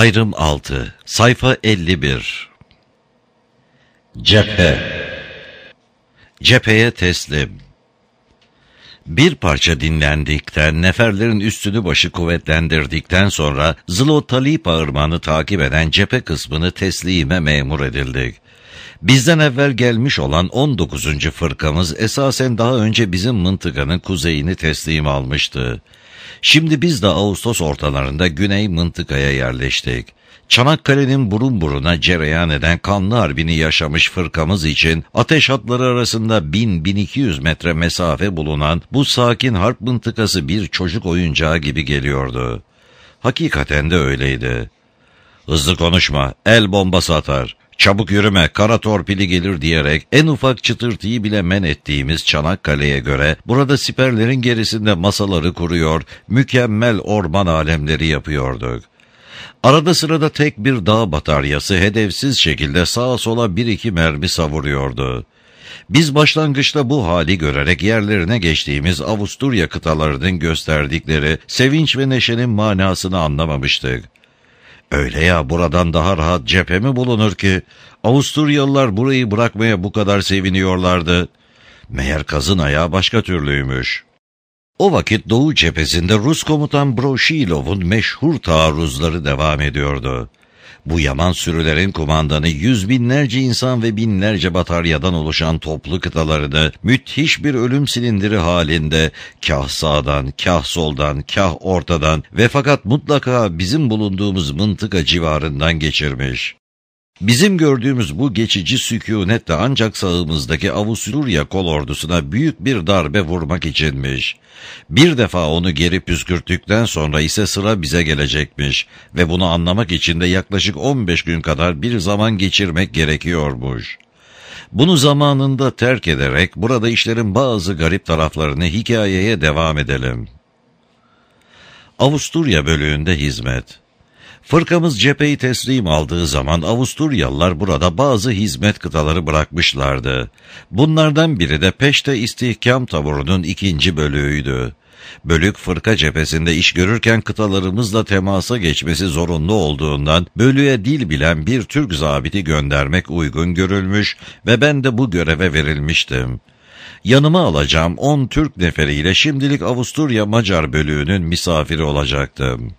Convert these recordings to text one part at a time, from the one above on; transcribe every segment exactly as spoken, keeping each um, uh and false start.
Ayrım altı. Sayfa elli bir. Cephe. Cepheye teslim. Bir parça dinlendikten, neferlerin üstünü başı kuvvetlendirdikten sonra Zlotalipa ırmağını takip eden cephe kısmını teslime memur edildik. Bizden evvel gelmiş olan on dokuzuncu fırkamız esasen daha önce bizim mıntıkanın kuzeyini teslim almıştı. Şimdi biz de Ağustos ortalarında güney mıntıkaya yerleştik. Çanakkale'nin burun buruna cereyan eden kanlı harbini yaşamış fırkamız için ateş hatları arasında bin bin iki yüz metre mesafe bulunan bu sakin harp mıntıkası bir çocuk oyuncağı gibi geliyordu. Hakikaten de öyleydi. Hızlı konuşma, el bombası atar, çabuk yürüme, kara torpili gelir diyerek en ufak çıtırtıyı bile men ettiğimiz Çanakkale'ye göre burada siperlerin gerisinde masaları kuruyor, mükemmel orman alemleri yapıyorduk. Arada sırada tek bir dağ bataryası hedefsiz şekilde sağa sola bir iki mermi savuruyordu. Biz başlangıçta bu hali görerek yerlerine geçtiğimiz Avusturya kıtalarının gösterdikleri sevinç ve neşenin manasını anlamamıştık. Öyle ya, buradan daha rahat cephe mi bulunur ki? Avusturyalılar burayı bırakmaya bu kadar seviniyorlardı. Meğer kazın ayağı başka türlüymüş. O vakit Doğu cephesinde Rus komutan Broshilov'un meşhur taarruzları devam ediyordu. Bu yaman sürülerin kumandanı yüz binlerce insan ve binlerce bataryadan oluşan toplu kıtalarını müthiş bir ölüm silindiri halinde kah sağdan, kah soldan, kah ortadan ve fakat mutlaka bizim bulunduğumuz mıntıka civarından geçirmiş. Bizim gördüğümüz bu geçici sükûnet de ancak sağımızdaki Avusturya kolordusuna büyük bir darbe vurmak içinmiş. Bir defa onu geri püskürttükten sonra ise sıra bize gelecekmiş ve bunu anlamak için de yaklaşık on beş gün kadar bir zaman geçirmek gerekiyormuş. Bunu zamanında terk ederek burada işlerin bazı garip taraflarını hikayeye devam edelim. Avusturya bölüğünde hizmet. Fırkamız cepheyi teslim aldığı zaman Avusturyalılar burada bazı hizmet kıtaları bırakmışlardı. Bunlardan biri de Peşte İstihkam Taburu'nun ikinci bölüğüydü. Bölük fırka cephesinde iş görürken kıtalarımızla temasa geçmesi zorunlu olduğundan bölüğe dil bilen bir Türk zabiti göndermek uygun görülmüş ve ben de bu göreve verilmiştim. Yanıma alacağım on Türk neferiyle şimdilik Avusturya Macar bölüğünün misafiri olacaktım.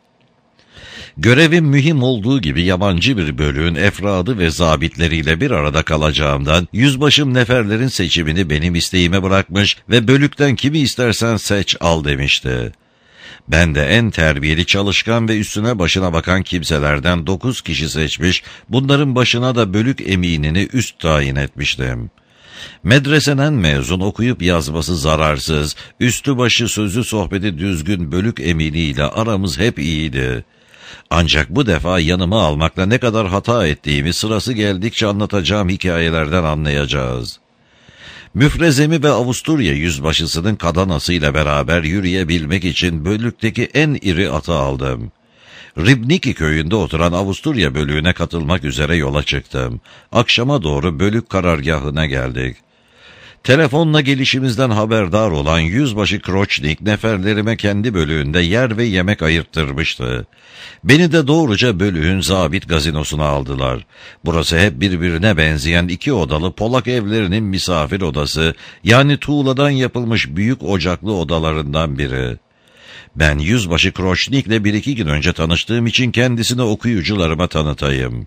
Görevim mühim olduğu gibi yabancı bir bölüğün efradı ve zabitleriyle bir arada kalacağımdan yüzbaşım neferlerin seçimini benim isteğime bırakmış ve bölükten kimi istersen seç al demişti. Ben de en terbiyeli, çalışkan ve üstüne başına bakan kimselerden dokuz kişi seçmiş, bunların başına da bölük eminini üst tayin etmiştim. Medreseden mezun, okuyup yazması zararsız, üstü başı sözü sohbeti düzgün bölük eminiyle aramız hep iyiydi. Ancak bu defa yanıma almakla ne kadar hata ettiğimi sırası geldikçe anlatacağım hikayelerden anlayacağız. Müfrezemi ve Avusturya yüzbaşısının kadanasıyla beraber yürüyebilmek için bölükteki en iri atı aldım. Ribniki köyünde oturan Avusturya bölüğüne katılmak üzere yola çıktım. Akşama doğru bölük karargahına geldik. Telefonla gelişimizden haberdar olan yüzbaşı Kroçnik neferlerime kendi bölüğünde yer ve yemek ayırttırmıştı. Beni de doğruca bölüğün zabit gazinosuna aldılar. Burası hep birbirine benzeyen iki odalı Polak evlerinin misafir odası, yani tuğladan yapılmış büyük ocaklı odalarından biri. Ben yüzbaşı Kroçnik'le bir iki gün önce tanıştığım için kendisini okuyucularıma tanıtayım.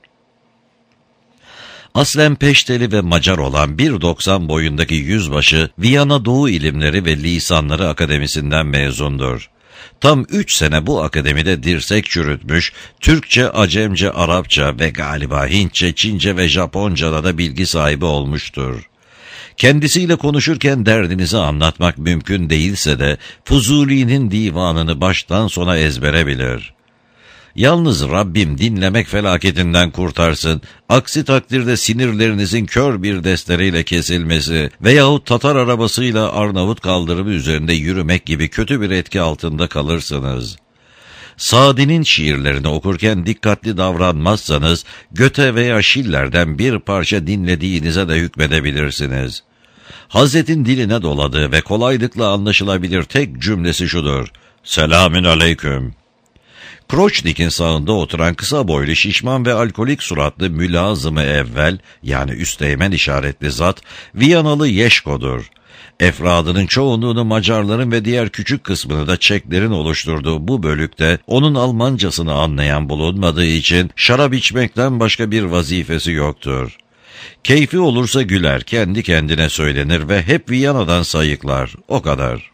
Aslen Peşteli ve Macar olan bir doksan boyundaki yüzbaşı, Viyana Doğu İlimleri ve Lisanları Akademisi'nden mezundur. Tam üç sene bu akademide dirsek çürütmüş, Türkçe, Acemce, Arapça ve galiba Hintçe, Çince ve Japonca'da da bilgi sahibi olmuştur. Kendisiyle konuşurken derdinizi anlatmak mümkün değilse de Fuzuli'nin divanını baştan sona ezbere bilir. Yalnız Rabbim dinlemek felaketinden kurtarsın, aksi takdirde sinirlerinizin kör bir destereyle kesilmesi veyahut Tatar arabasıyla Arnavut kaldırımı üzerinde yürümek gibi kötü bir etki altında kalırsınız. Sadi'nin şiirlerini okurken dikkatli davranmazsanız, Göte veya Schiller'den bir parça dinlediğinize de hükmedebilirsiniz. Hazretin diline doladığı ve kolaylıkla anlaşılabilir tek cümlesi şudur: Selamün aleyküm. Kroçnik'in sağında oturan kısa boylu, şişman ve alkolik suratlı mülazım-ı evvel, yani üsteğmen işaretli zat, Viyanalı Yeşko'dur. Efradının çoğunluğunu Macarların ve diğer küçük kısmını da Çeklerin oluşturduğu bu bölükte onun Almancasını anlayan bulunmadığı için şarap içmekten başka bir vazifesi yoktur. Keyfi olursa güler, kendi kendine söylenir ve hep Viyana'dan sayıklar, o kadar.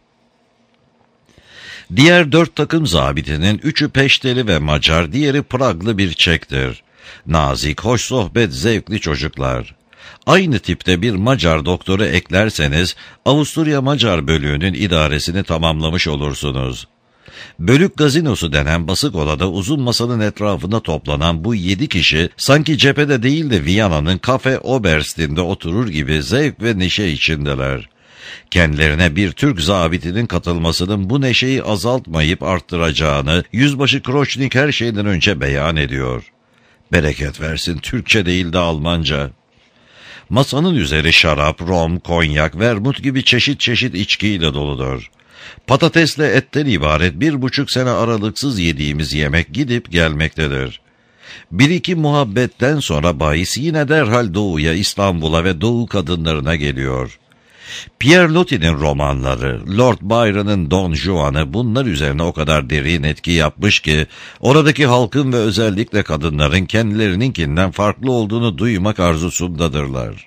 Diğer dört takım zabitinin üçü Peşteli ve Macar, diğeri Praglı bir Çek'tir. Nazik, hoş sohbet, zevkli çocuklar. Aynı tipte bir Macar doktoru eklerseniz, Avusturya Macar bölüğünün idaresini tamamlamış olursunuz. Bölük gazinosu denen basık odada uzun masanın etrafında toplanan bu yedi kişi, sanki cephede değil de Viyana'nın Kafe Oberst'inde oturur gibi zevk ve neşe içindeler. Kendilerine bir Türk zabitinin katılmasının bu neşeyi azaltmayıp arttıracağını Yüzbaşı Kroçnik her şeyden önce beyan ediyor. Bereket versin, Türkçe değil de Almanca. Masanın üzeri şarap, rom, konyak, vermut gibi çeşit çeşit içkiyle doludur. Patatesle etten ibaret bir buçuk sene aralıksız yediğimiz yemek gidip gelmektedir. Bir iki muhabbetten sonra bahis yine derhal doğuya, İstanbul'a ve doğu kadınlarına geliyor. Pierre Loti'nin romanları, Lord Byron'ın Don Juan'ı bunlar üzerine o kadar derin etki yapmış ki, oradaki halkın ve özellikle kadınların kendilerininkinden farklı olduğunu duymak arzusundadırlar.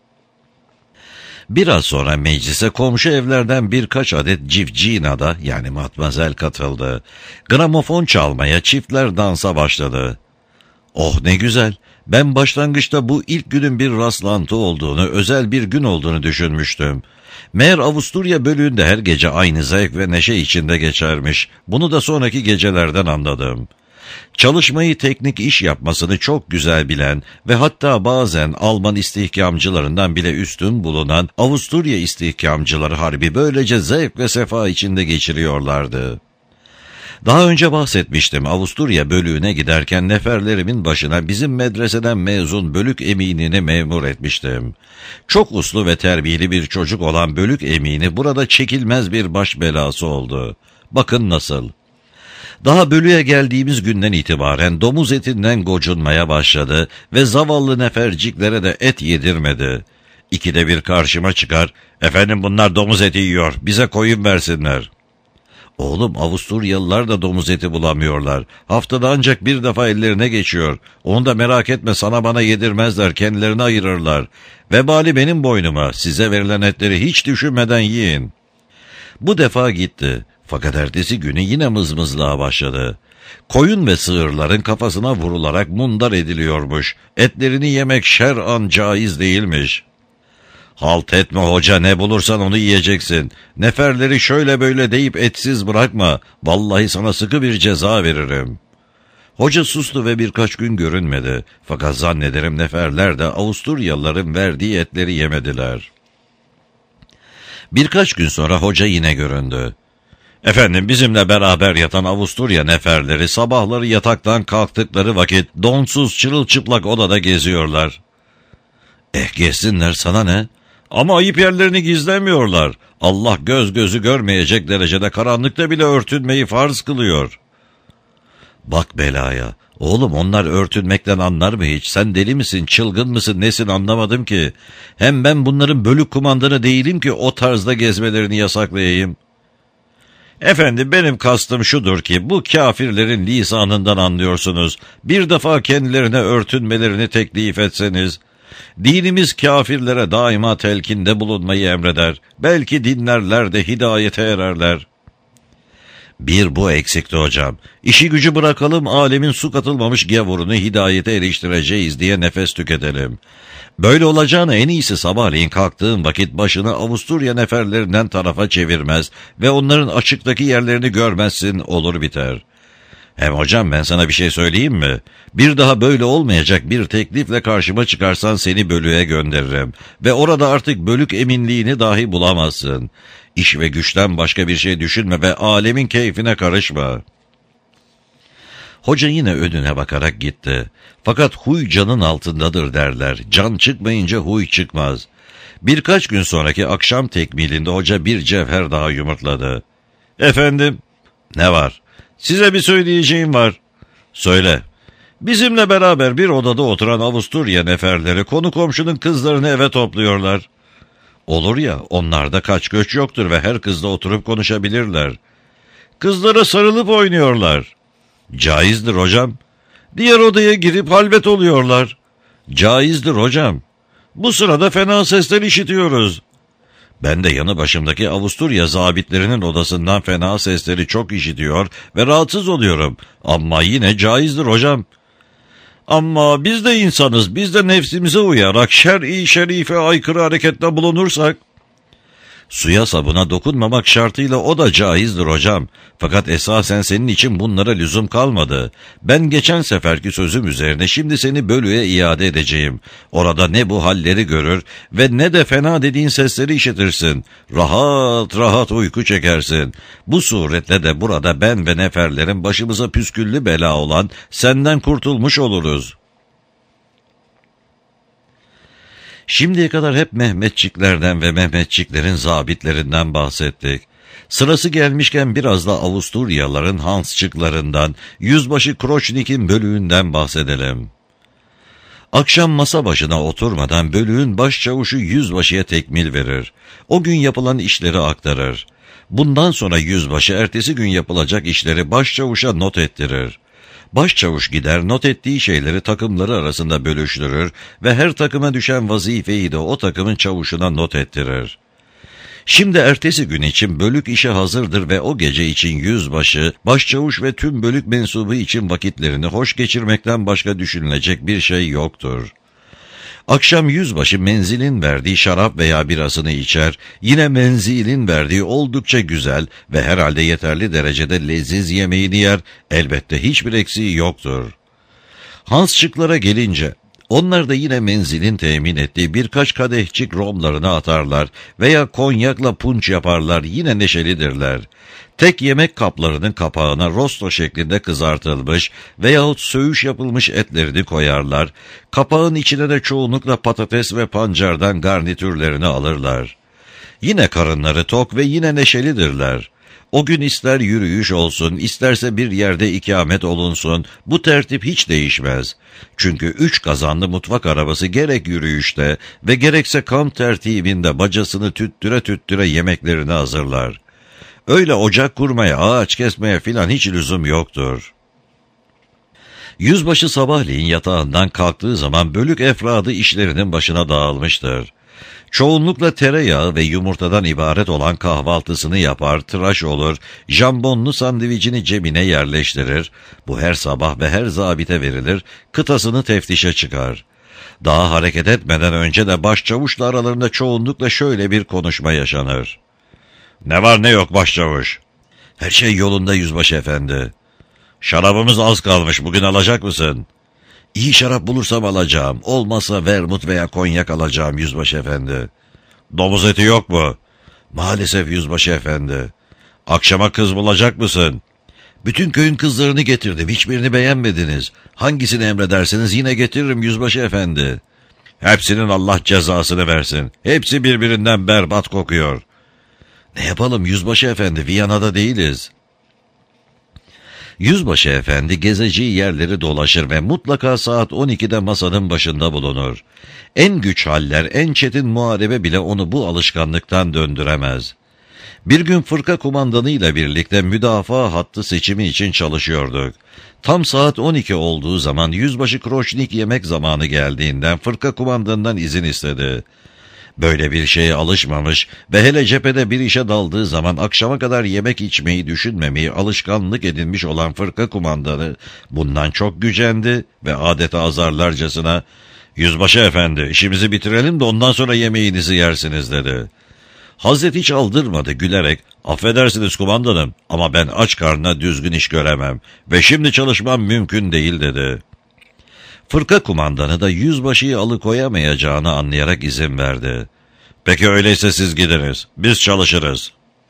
Biraz sonra meclise komşu evlerden birkaç adet civcina yani matmazel katıldı. Gramofon çalmaya, çiftler dansa başladı. Oh ne güzel! Ben başlangıçta bu ilk günün bir rastlantı olduğunu, özel bir gün olduğunu düşünmüştüm. Meğer Avusturya bölüğünde her gece aynı zevk ve neşe içinde geçermiş. Bunu da sonraki gecelerden anladım. Çalışmayı, teknik iş yapmasını çok güzel bilen ve hatta bazen Alman istihkamcılarından bile üstün bulunan Avusturya istihkamcıları harbi böylece zevk ve sefa içinde geçiriyorlardı. Daha önce bahsetmiştim, Avusturya bölüğüne giderken neferlerimin başına bizim medreseden mezun bölük eminini memur etmiştim. Çok uslu ve terbiyeli bir çocuk olan bölük emini burada çekilmez bir baş belası oldu. Bakın nasıl. Daha bölüğe geldiğimiz günden itibaren domuz etinden gocunmaya başladı ve zavallı neferciklere de et yedirmedi. İkide bir karşıma çıkar, efendim bunlar domuz eti yiyor, bize koyun versinler. Oğlum, Avusturyalılar da domuz eti bulamıyorlar. Haftada ancak bir defa ellerine geçiyor. Onu da merak etme, sana bana yedirmezler, kendilerini ayırırlar. Vebali benim boynuma, size verilen etleri hiç düşünmeden yiyin. Bu defa gitti. Fakat ertesi günü yine mızmızlığa başladı. Koyun ve sığırların kafasına vurularak mundar ediliyormuş. Etlerini yemek şer'an caiz değilmiş. Halt etme hoca, ne bulursan onu yiyeceksin. Neferleri şöyle böyle deyip etsiz bırakma. Vallahi sana sıkı bir ceza veririm. Hoca sustu ve birkaç gün görünmedi. Fakat zannederim neferler de Avusturyalıların verdiği etleri yemediler. Birkaç gün sonra hoca yine göründü. Efendim, bizimle beraber yatan Avusturya neferleri sabahları yataktan kalktıkları vakit donsuz çırılçıplak odada geziyorlar. Eh gezsinler, sana ne? Ama ayıp yerlerini gizlemiyorlar. Allah göz gözü görmeyecek derecede karanlıkta bile örtünmeyi farz kılıyor. Bak belaya. Oğlum, onlar örtünmekten anlar mı hiç? Sen deli misin, çılgın mısın, nesin anlamadım ki. Hem ben bunların bölük kumandanı değilim ki o tarzda gezmelerini yasaklayayım. Efendim, benim kastım şudur ki bu kafirlerin lisanından anlıyorsunuz. Bir defa kendilerine örtünmelerini teklif etseniz. Dinimiz kafirlere daima telkinde bulunmayı emreder. Belki dinlerler de hidayete ererler. Bir bu eksikti hocam. İşi gücü bırakalım, alemin su katılmamış gavurunu hidayete eriştireceğiz diye nefes tüketelim. Böyle olacağını en iyisi sabahleyin kalktığın vakit başını Avusturya neferlerinden tarafa çevirmez ve onların açıktaki yerlerini görmezsin, olur biter. Hem hocam, ben sana bir şey söyleyeyim mi? Bir daha böyle olmayacak bir teklifle karşıma çıkarsan seni bölüğe gönderirim. Ve orada artık bölük eminliğini dahi bulamazsın. İş ve güçten başka bir şey düşünme ve alemin keyfine karışma. Hoca yine önüne bakarak gitti. Fakat huy canın altındadır derler. Can çıkmayınca huy çıkmaz. Birkaç gün sonraki akşam tekmilinde hoca bir cevher daha yumurtladı. Efendim? Ne var? Size bir söyleyeceğim var. Söyle. Bizimle beraber bir odada oturan Avusturya neferleri konu komşunun kızlarını eve topluyorlar. Olur ya, onlarda kaç göç yoktur ve her kızla oturup konuşabilirler. Kızlara sarılıp oynuyorlar. Caizdir hocam. Diğer odaya girip halvet oluyorlar. Caizdir hocam. Bu sırada fena sesler işitiyoruz. Ben de yanı başımdaki Avusturya zabitlerinin odasından fena sesleri çok işitiyor ve rahatsız oluyorum. Ama yine caizdir hocam. Ama biz de insanız, biz de nefsimize uyarak şer-i şerife aykırı harekette bulunursak, suya sabuna dokunmamak şartıyla o da caizdir hocam. Fakat esasen senin için bunlara lüzum kalmadı. Ben geçen seferki sözüm üzerine şimdi seni bölüye iade edeceğim. Orada ne bu halleri görür ve ne de fena dediğin sesleri işitirsin. Rahat rahat uyku çekersin. Bu suretle de burada ben ve neferlerin başımıza püsküllü bela olan senden kurtulmuş oluruz. Şimdiye kadar hep Mehmetçiklerden ve Mehmetçiklerin zabitlerinden bahsettik. Sırası gelmişken biraz da Avusturyaların Hansçıklarından, Yüzbaşı Kroçnik'in bölüğünden bahsedelim. Akşam masa başına oturmadan bölüğün başçavuşu yüzbaşıya tekmil verir. O gün yapılan işleri aktarır. Bundan sonra yüzbaşı ertesi gün yapılacak işleri başçavuşa not ettirir. Başçavuş gider not ettiği şeyleri takımları arasında bölüştürür ve her takıma düşen vazifeyi de o takımın çavuşuna not ettirir. Şimdi ertesi gün için bölük işe hazırdır ve o gece için yüzbaşı, başçavuş ve tüm bölük mensubu için vakitlerini hoş geçirmekten başka düşünülecek bir şey yoktur. Akşam yüzbaşı menzilin verdiği şarap veya birasını içer, yine menzilin verdiği oldukça güzel ve herhalde yeterli derecede leziz yemeğini yer, elbette hiçbir eksiği yoktur. Hansçıklara gelince, onlar da yine menzilin temin ettiği birkaç kadehçik romlarını atarlar veya konyakla punç yaparlar, yine neşelidirler. Tek yemek kaplarının kapağına rosto şeklinde kızartılmış veyahut söğüş yapılmış etlerini koyarlar. Kapağın içine de çoğunlukla patates ve pancardan garnitürlerini alırlar. Yine karınları tok ve yine neşelidirler. O gün ister yürüyüş olsun, isterse bir yerde ikamet olunsun, bu tertip hiç değişmez. Çünkü üç kazanlı mutfak arabası gerek yürüyüşte ve gerekse kamp tertibinde bacasını tüttüre tüttüre yemeklerini hazırlar. Öyle ocak kurmaya, ağaç kesmeye filan hiç lüzum yoktur. Yüzbaşı sabahleyin yatağından kalktığı zaman bölük efradı işlerinin başına dağılmıştır. Çoğunlukla tereyağı ve yumurtadan ibaret olan kahvaltısını yapar, tıraş olur, jambonlu sandviçini cebine yerleştirir. Bu her sabah ve her zabite verilir, kıtasını teftişe çıkar. Daha hareket etmeden önce de başçavuşla aralarında çoğunlukla şöyle bir konuşma yaşanır. "Ne var ne yok başçavuş?" "Her şey yolunda yüzbaşı efendi." "Şarabımız az kalmış, bugün alacak mısın?" "İyi şarap bulursam alacağım, olmazsa vermut veya konyak alacağım yüzbaşı efendi." "Domuz eti yok mu?" "Maalesef yüzbaşı efendi." "Akşama kız bulacak mısın?" "Bütün köyün kızlarını getirdim, hiçbirini beğenmediniz. Hangisini emrederseniz yine getiririm yüzbaşı efendi." "Hepsinin Allah cezasını versin, hepsi birbirinden berbat kokuyor." "Ne yapalım yüzbaşı efendi, Viyana'da değiliz." Yüzbaşı efendi gezeceği yerleri dolaşır ve mutlaka saat on ikide masanın başında bulunur. En güç haller, en çetin muharebe bile onu bu alışkanlıktan döndüremez. Bir gün fırka kumandanıyla birlikte müdafaa hattı seçimi için çalışıyorduk. Tam saat on iki olduğu zaman yüzbaşı Kroçnik yemek zamanı geldiğinden fırka kumandanından izin istedi. Böyle bir şeye alışmamış ve hele cephede bir işe daldığı zaman akşama kadar yemek içmeyi düşünmemeyi alışkanlık edinmiş olan fırka kumandanı bundan çok gücendi ve adeta azarlarcasına "Yüzbaşı efendi, işimizi bitirelim de ondan sonra yemeğinizi yersiniz" dedi. Hazret hiç aldırmadı, gülerek "Affedersiniz kumandanım ama ben aç karnına düzgün iş göremem ve şimdi çalışmam mümkün değil" dedi. Fırka kumandanı da yüzbaşıyı alıkoyamayacağını anlayarak izin verdi. "Peki öyleyse siz gidiniz, biz çalışırız."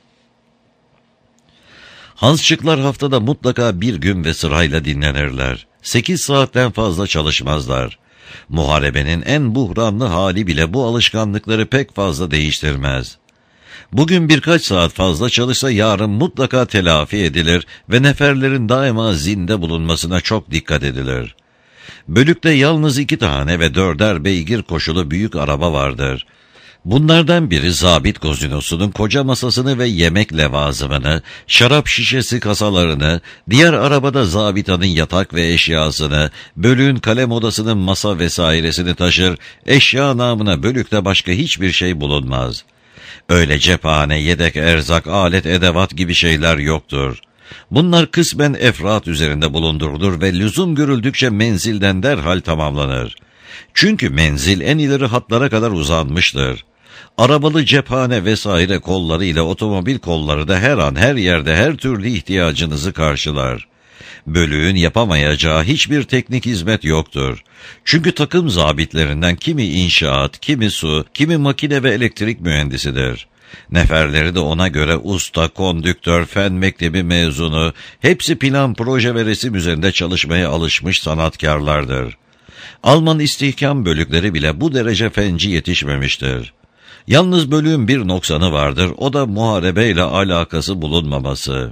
Hansçıklar haftada mutlaka bir gün ve sırayla dinlenirler. Sekiz saatten fazla çalışmazlar. Muharebenin en buhranlı hali bile bu alışkanlıkları pek fazla değiştirmez. Bugün birkaç saat fazla çalışsa yarın mutlaka telafi edilir ve neferlerin daima zinde bulunmasına çok dikkat edilir. Bölükte yalnız iki tane ve dörder beygir koşulu büyük araba vardır. Bunlardan biri zabit gazinosunun koca masasını ve yemek levazımını, şarap şişesi kasalarını, diğer arabada zabitanın yatak ve eşyasını, bölüğün kalem odasının masa vesairesini taşır, eşya namına bölükte başka hiçbir şey bulunmaz. Öyle cephane, yedek erzak, alet edevat gibi şeyler yoktur. Bunlar kısmen efrat üzerinde bulundurulur ve lüzum görüldükçe menzilden derhal tamamlanır. Çünkü menzil en ileri hatlara kadar uzanmıştır. Arabalı cephane vesaire kolları ile otomobil kolları da her an her yerde her türlü ihtiyacınızı karşılar. Bölüğün yapamayacağı hiçbir teknik hizmet yoktur. Çünkü takım zabitlerinden kimi inşaat, kimi su, kimi makine ve elektrik mühendisidir. Neferleri de ona göre usta, kondüktör, fen mektebi mezunu, hepsi plan, proje ve resim üzerinde çalışmaya alışmış sanatkarlardır. Alman istihkam bölükleri bile bu derece fenci yetişmemiştir. Yalnız bölüğün bir noksanı vardır, o da muharebeyle alakası bulunmaması.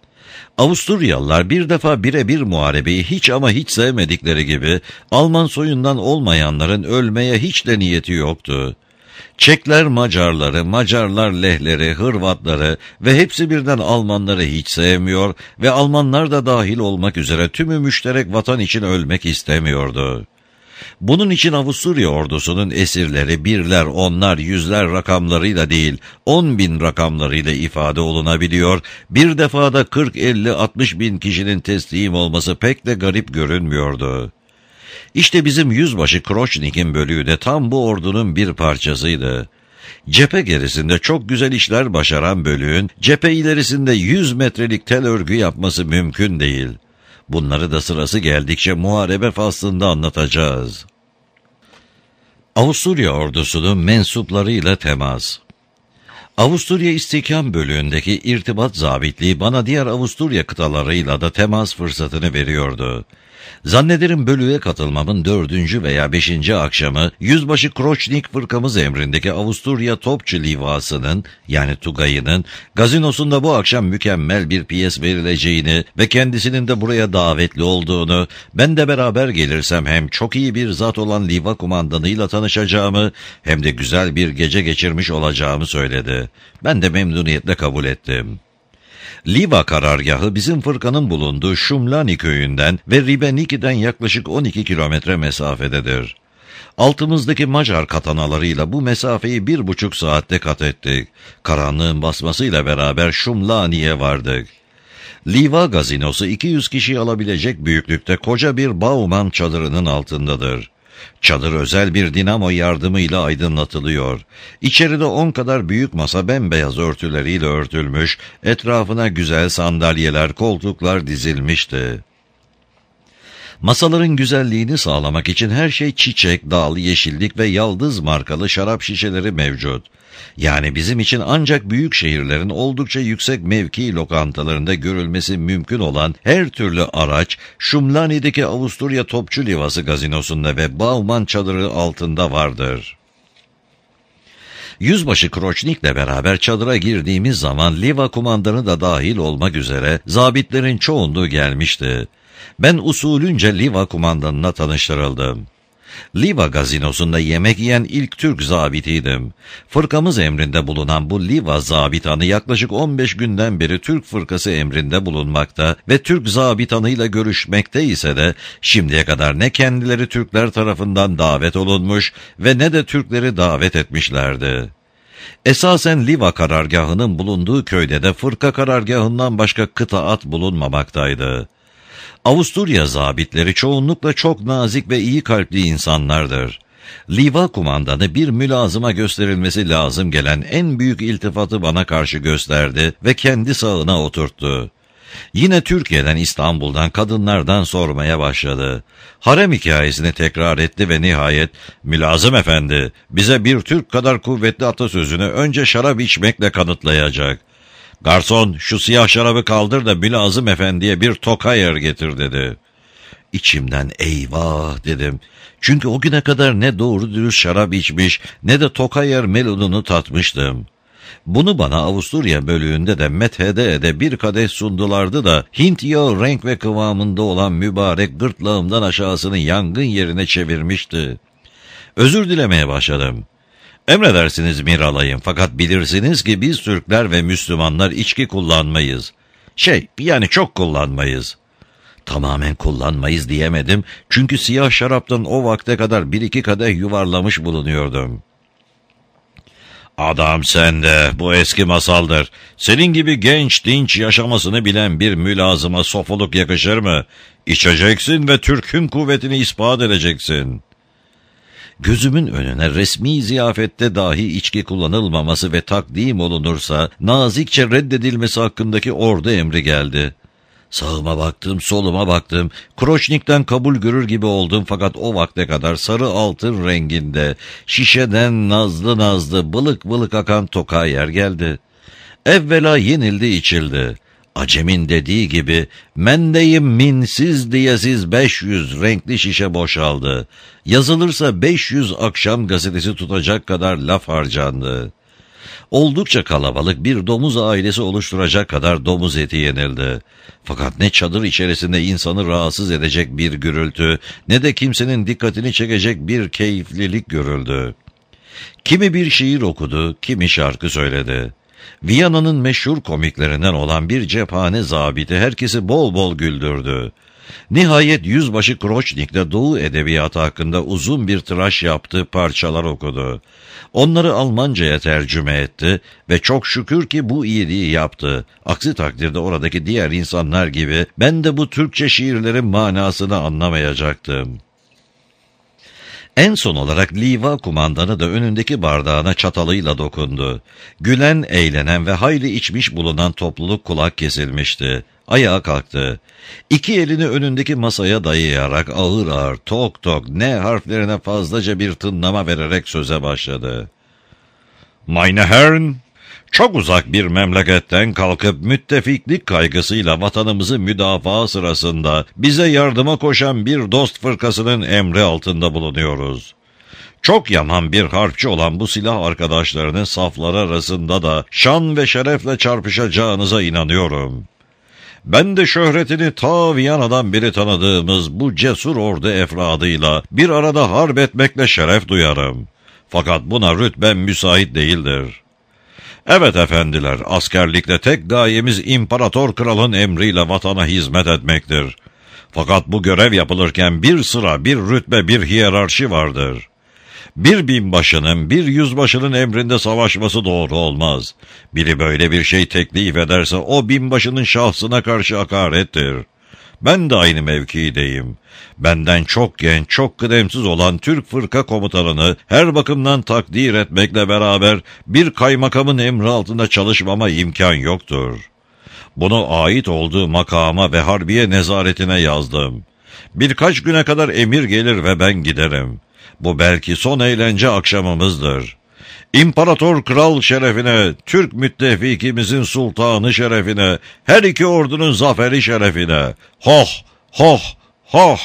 Avusturyalılar bir defa birebir muharebeyi hiç ama hiç sevmedikleri gibi, Alman soyundan olmayanların ölmeye hiç de niyeti yoktu. Çekler Macarları, Macarlar Lehleri, Hırvatları ve hepsi birden Almanları hiç sevmiyor ve Almanlar da dahil olmak üzere tümü müşterek vatan için ölmek istemiyordu. Bunun için Avusturya ordusunun esirleri birler, onlar, yüzler rakamlarıyla değil, on bin rakamlarıyla ifade olunabiliyor, bir defada kırk, elli, altmış bin kişinin teslim olması pek de garip görünmüyordu. İşte bizim yüzbaşı Kroçnik'in bölüğü de tam bu ordunun bir parçasıydı. Cephe gerisinde çok güzel işler başaran bölüğün, cephe ilerisinde yüz metrelik tel örgü yapması mümkün değil. Bunları da sırası geldikçe muharebe faslında anlatacağız. Avusturya ordusunun mensuplarıyla temas. Avusturya İstihkam Bölüğü'ndeki irtibat zabitliği bana diğer Avusturya kıtalarıyla da temas fırsatını veriyordu. Zannederim bölüğe katılmamın dördüncü veya beşinci akşamı Yüzbaşı Kroçnik fırkamız emrindeki Avusturya Topçu Livası'nın yani Tugay'ının gazinosunda bu akşam mükemmel bir piyes verileceğini ve kendisinin de buraya davetli olduğunu, ben de beraber gelirsem hem çok iyi bir zat olan Liva kumandanıyla tanışacağımı hem de güzel bir gece geçirmiş olacağımı söyledi. Ben de memnuniyetle kabul ettim. Liva karargahı bizim fırkanın bulunduğu Şumlani köyünden ve Ribeniki'den yaklaşık on iki kilometre mesafededir. Altımızdaki Macar katanalarıyla bu mesafeyi bir buçuk saatte kat ettik. Karanlığın basmasıyla beraber Şumlani'ye vardık. Liva gazinosu iki yüz kişi alabilecek büyüklükte koca bir Bauman çadırının altındadır. Çadır özel bir dinamo yardımıyla aydınlatılıyor. İçeride on kadar büyük masa bembeyaz örtüleriyle örtülmüş, etrafına güzel sandalyeler, koltuklar dizilmişti. Masaların güzelliğini sağlamak için her şey çiçek, dal, yeşillik ve yaldız markalı şarap şişeleri mevcut. Yani bizim için ancak büyük şehirlerin oldukça yüksek mevki lokantalarında görülmesi mümkün olan her türlü araç, Şumlani'deki Avusturya Topçu Livası gazinosunda ve Bauman çadırı altında vardır. Yüzbaşı Kroçnik'le beraber çadıra girdiğimiz zaman Liva kumandanı da dahil olmak üzere zabitlerin çoğunluğu gelmişti. Ben usulünce Liva kumandanına tanıştırıldım. Liva gazinosunda yemek yiyen ilk Türk zabitiydim. Fırkamız emrinde bulunan bu Liva zabitanı yaklaşık on beş günden beri Türk fırkası emrinde bulunmakta ve Türk zabitanıyla görüşmekte ise de şimdiye kadar ne kendileri Türkler tarafından davet olunmuş ve ne de Türkleri davet etmişlerdi. Esasen Liva karargahının bulunduğu köyde de fırka karargahından başka kıtaat bulunmamaktaydı. Avusturya zabitleri çoğunlukla çok nazik ve iyi kalpli insanlardır. Liva kumandanı bir mülazıma gösterilmesi lazım gelen en büyük iltifatı bana karşı gösterdi ve kendi sağına oturttu. Yine Türkiye'den, İstanbul'dan, kadınlardan sormaya başladı. Harem hikayesini tekrar etti ve nihayet, "Mülazım efendi, bize bir Türk kadar kuvvetli atasözünü önce şarap içmekle kanıtlayacak. Garson, şu siyah şarabı kaldır da Mülazım efendiye bir tokayer getir" dedi. İçimden eyvah dedim. Çünkü o güne kadar ne doğru dürüst şarap içmiş ne de tokayer melodunu tatmıştım. Bunu bana Avusturya bölüğünde de methede ede bir kadeh sundulardı da Hint yağı renk ve kıvamında olan mübarek gırtlağımdan aşağısını yangın yerine çevirmişti. Özür dilemeye başladım. Emredersiniz Miralay'ım, fakat bilirsiniz ki biz Türkler ve Müslümanlar içki kullanmayız. Şey, yani çok kullanmayız. Tamamen kullanmayız diyemedim, çünkü siyah şaraptan o vakte kadar bir iki kadeh yuvarlamış bulunuyordum. Adam sen de, bu eski masaldır. Senin gibi genç, dinç yaşamasını bilen bir mülazıma sofuluk yakışır mı? İçeceksin ve Türk'ün kuvvetini ispat edeceksin. Gözümün önüne resmi ziyafette dahi içki kullanılmaması ve takdim olunursa nazikçe reddedilmesi hakkındaki ordu emri geldi. Sağıma baktım, soluma baktım, Kroçnik'ten kabul görür gibi oldum, fakat o vakte kadar sarı altın renginde, şişeden nazlı nazlı, bılık bılık akan tokayer geldi. Evvela yenildi içildi. Acemin dediği gibi, mendeyim minsiz diyesiz beş yüz renkli şişe boşaldı. Yazılırsa beş yüz akşam gazetesi tutacak kadar laf harcandı. Oldukça kalabalık bir domuz ailesi oluşturacak kadar domuz eti yenildi. Fakat ne çadır içerisinde insanı rahatsız edecek bir gürültü, ne de kimsenin dikkatini çekecek bir keyiflilik görüldü. Kimi bir şiir okudu, kimi şarkı söyledi. Viyana'nın meşhur komiklerinden olan bir cephane zabiti herkesi bol bol güldürdü. Nihayet yüzbaşı Kroçnik de Doğu edebiyatı hakkında uzun bir tıraş yaptığı parçalar okudu. Onları Almanca'ya tercüme etti ve çok şükür ki bu iyiliği yaptı. Aksi takdirde oradaki diğer insanlar gibi ben de bu Türkçe şiirlerin manasını anlamayacaktım. En son olarak Liva kumandanı da önündeki bardağına çatalıyla dokundu. Gülen, eğlenen ve hayli içmiş bulunan topluluk kulak kesilmişti. Ayağa kalktı. İki elini önündeki masaya dayayarak ağır ağır, tok tok, ne harflerine fazlaca bir tınlama vererek söze başladı. Meine Herren, çok uzak bir memleketten kalkıp müttefiklik kaygısıyla vatanımızı müdafaa sırasında bize yardıma koşan bir dost fırkasının emri altında bulunuyoruz. Çok yaman bir harpçi olan bu silah arkadaşlarının safları arasında da şan ve şerefle çarpışacağınıza inanıyorum. Ben de şöhretini ta Viyana'dan beri tanıdığımız bu cesur ordu efradıyla bir arada harp etmekle şeref duyarım. Fakat buna rütbem müsait değildir. Evet efendiler, askerlikte tek gayemiz imparator kralın emriyle vatana hizmet etmektir. Fakat bu görev yapılırken bir sıra, bir rütbe, bir hiyerarşi vardır. Bir binbaşının, bir yüzbaşının emrinde savaşması doğru olmaz. Biri böyle bir şey teklif ederse o binbaşının şahsına karşı hakarettir. Ben de aynı mevkideyim. Benden çok genç, çok kıdemsiz olan Türk fırka komutanını her bakımdan takdir etmekle beraber bir kaymakamın emri altında çalışmama imkan yoktur. Bunu ait olduğu makama ve harbiye nezaretine yazdım. Birkaç güne kadar emir gelir ve ben giderim. Bu belki son eğlence akşamımızdır. İmparator kral şerefine, Türk müttefikimizin sultanı şerefine, her iki ordunun zaferi şerefine. Hoh, hoh, hoh.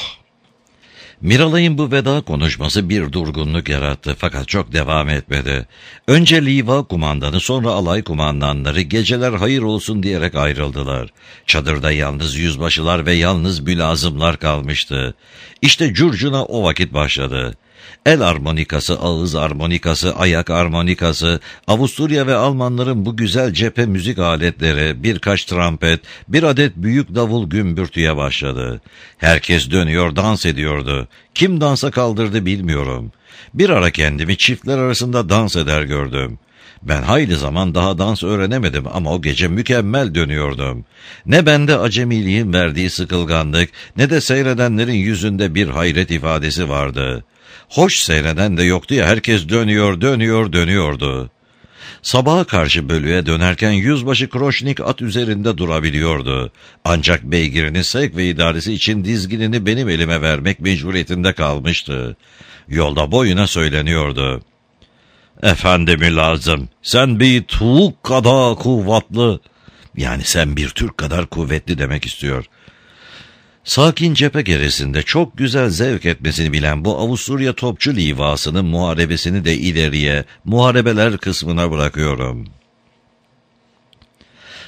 Miralay'ın bu veda konuşması bir durgunluk yarattı, fakat çok devam etmedi. Önce Liva kumandanı, sonra alay kumandanları geceler hayır olsun diyerek ayrıldılar. Çadırda yalnız yüzbaşılar ve yalnız mülazımlar kalmıştı. İşte curcuna o vakit başladı. El armonikası, ağız armonikası, ayak armonikası, Avusturya ve Almanların bu güzel cephe müzik aletleri, birkaç trompet, bir adet büyük davul gümbürtüye başladı. Herkes dönüyor, dans ediyordu. Kim dansa kaldırdı bilmiyorum. Bir ara kendimi çiftler arasında dans eder gördüm. Ben hayli zaman daha dans öğrenemedim ama o gece mükemmel dönüyordum. Ne bende acemiliğin verdiği sıkılganlık, ne de seyredenlerin yüzünde bir hayret ifadesi vardı. Hoş seyreden de yoktu ya, herkes dönüyor, dönüyor, dönüyordu. Sabaha karşı bölüğe dönerken yüzbaşı Kroçnik at üzerinde durabiliyordu. Ancak beygirinin sevk ve idaresi için dizginini benim elime vermek mecburiyetinde kalmıştı. Yolda boyuna söyleniyordu. Efendimi lazım, sen bir Tuğuk kadar kuvvetli, yani sen bir Türk kadar kuvvetli demek istiyor. Sakin cephe gerisinde çok güzel zevk etmesini bilen bu Avusturya topçu livasının muharebesini de ileriye, muharebeler kısmına bırakıyorum.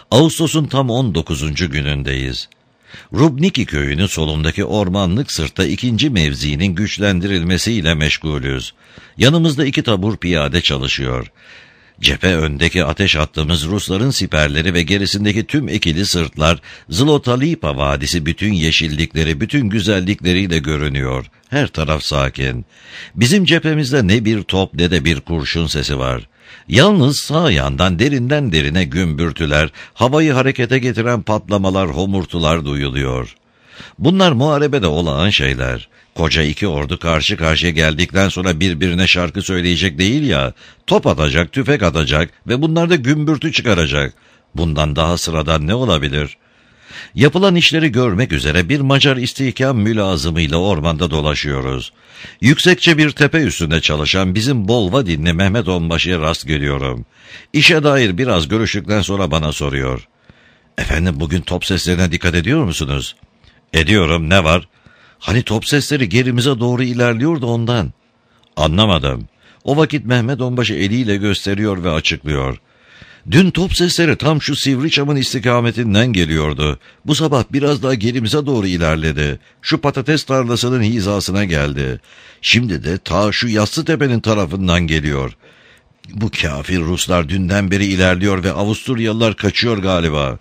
Ağustos'un tam on dokuzuncu günündeyiz. Rubniki köyünün solundaki ormanlık sırtta ikinci mevzinin güçlendirilmesiyle meşgulüz. Yanımızda iki tabur piyade çalışıyor. Cephe öndeki ateş attığımız Rusların siperleri ve gerisindeki tüm ekili sırtlar, Zlotalipa Vadisi bütün yeşillikleri, bütün güzellikleriyle görünüyor. Her taraf sakin. Bizim cephemizde ne bir top ne de bir kurşun sesi var. Yalnız sağ yandan derinden derine gümbürtüler, havayı harekete getiren patlamalar, homurtular duyuluyor. Bunlar muharebede olağan şeyler. Koca iki ordu karşı karşıya geldikten sonra birbirine şarkı söyleyecek değil ya, top atacak, tüfek atacak ve bunlar da gümbürtü çıkaracak. Bundan daha sıradan ne olabilir? Yapılan işleri görmek üzere bir Macar istihkam mülazımıyla ormanda dolaşıyoruz. Yüksekçe bir tepe üstünde çalışan bizim Bolva dinli Mehmet Onbaşı'ya rast geliyorum. İşe dair biraz görüştükten sonra bana soruyor. Efendim, bugün top seslerine dikkat ediyor musunuz? Ediyorum, ne var? Hani top sesleri gerimize doğru ilerliyor da ondan. Anlamadım. O vakit Mehmet Onbaşı eliyle gösteriyor ve açıklıyor. Dün top sesleri tam şu Sivriçam'ın istikametinden geliyordu. Bu sabah biraz daha gerimize doğru ilerledi. Şu patates tarlasının hizasına geldi. Şimdi de ta şu Yassıtepe'nin tarafından geliyor. Bu kafir Ruslar dünden beri ilerliyor ve Avusturyalılar kaçıyor galiba.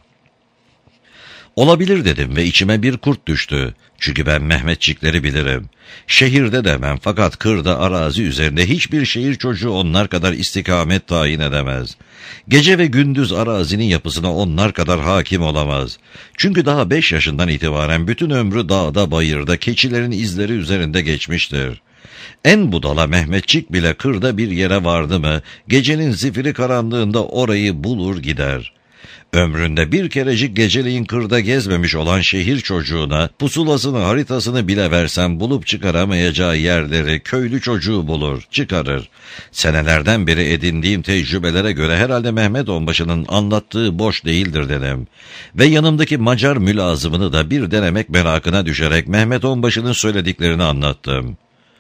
Olabilir dedim ve içime bir kurt düştü. Çünkü ben Mehmetçikleri bilirim. Şehirde demem, fakat kırda, arazi üzerinde hiçbir şehir çocuğu onlar kadar istikamet tayin edemez. Gece ve gündüz arazinin yapısına onlar kadar hakim olamaz. Çünkü daha beş yaşından itibaren bütün ömrü dağda bayırda keçilerin izleri üzerinde geçmiştir. En budala Mehmetçik bile kırda bir yere vardı mı, gecenin zifiri karanlığında orayı bulur gider. Ömründe bir kerecik geceleyin kırda gezmemiş olan şehir çocuğuna pusulasını, haritasını bile versen bulup çıkaramayacağı yerleri köylü çocuğu bulur, çıkarır. Senelerden beri edindiğim tecrübelere göre herhalde Mehmet Onbaşı'nın anlattığı boş değildir dedim. Ve yanımdaki Macar mülazımını da bir denemek merakına düşerek Mehmet Onbaşı'nın söylediklerini anlattım.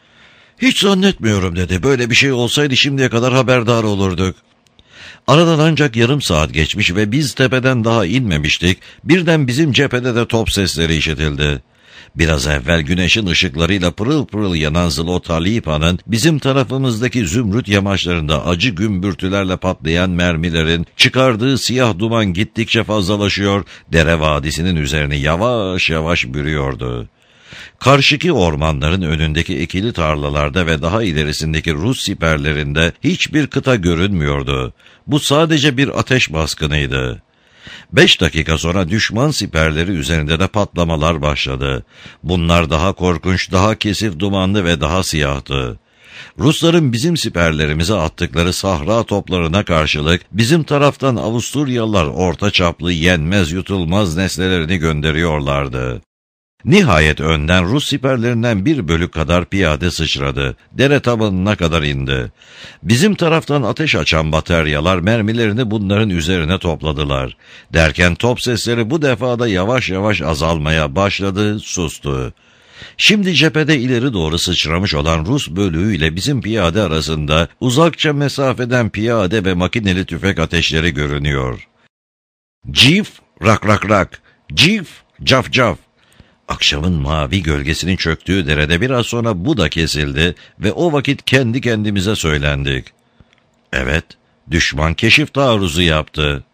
Hiç zannetmiyorum dedi. Böyle bir şey olsaydı şimdiye kadar haberdar olurduk. Aradan ancak yarım saat geçmiş ve biz tepeden daha inmemiştik. Birden bizim cephede de top sesleri işitildi. Biraz evvel güneşin ışıklarıyla pırıl pırıl yanan Zlotalipa'nın bizim tarafımızdaki zümrüt yamaçlarında acı gümbürtülerle patlayan mermilerin çıkardığı siyah duman gittikçe fazlalaşıyor, dere vadisinin üzerini yavaş yavaş bürüyordu. Karşıki ormanların önündeki ekili tarlalarda ve daha ilerisindeki Rus siperlerinde hiçbir kıta görünmüyordu. Bu sadece bir ateş baskınıydı. Beş dakika sonra düşman siperleri üzerinde de patlamalar başladı. Bunlar daha korkunç, daha kesif dumanlı ve daha siyahtı. Rusların bizim siperlerimize attıkları sahra toplarına karşılık bizim taraftan Avusturyalılar orta çaplı, yenmez yutulmaz nesnelerini gönderiyorlardı. Nihayet önden Rus siperlerinden bir bölük kadar piyade sıçradı. Dere tabanına kadar indi. Bizim taraftan ateş açan bataryalar mermilerini bunların üzerine topladılar. Derken top sesleri bu defada yavaş yavaş azalmaya başladı, sustu. Şimdi cephede ileri doğru sıçramış olan Rus bölüğüyle bizim piyade arasında uzakça mesafeden piyade ve makineli tüfek ateşleri görünüyor. Cif, rak rak rak, cif, caf caf. Akşamın mavi gölgesinin çöktüğü derede biraz sonra bu da kesildi ve o vakit kendi kendimize söylendik. Evet, düşman keşif taarruzu yaptı.